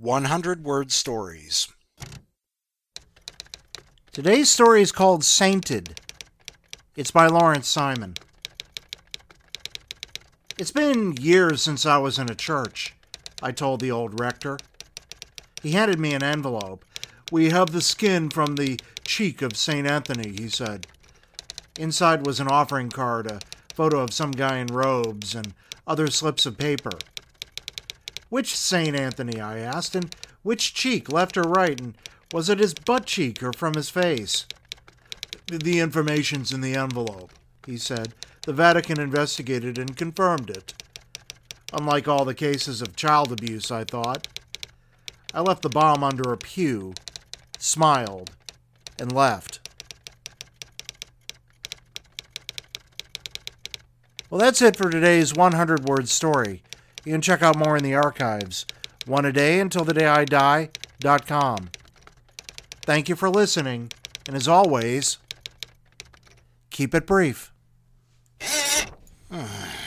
100-word stories. Today's story is called Sainted. It's by Lawrence Simon. It's been years since I was in a church, I told the old rector. He handed me an envelope. "We have the skin from the cheek of St. Anthony," he said. Inside was an offering card, a photo of some guy in robes, and other slips of paper. "Which St. Anthony?" I asked, "and which cheek, left or right, and was it his butt cheek or from his face?" "The information's in the envelope," he said. "The Vatican investigated and confirmed it." Unlike all the cases of child abuse, I thought. I left the bomb under a pew, smiled, and left. Well, that's it for today's 100-word story. You can check out more in the archives. One a day until the day I die.com. Thank you for listening, and as always, keep it brief.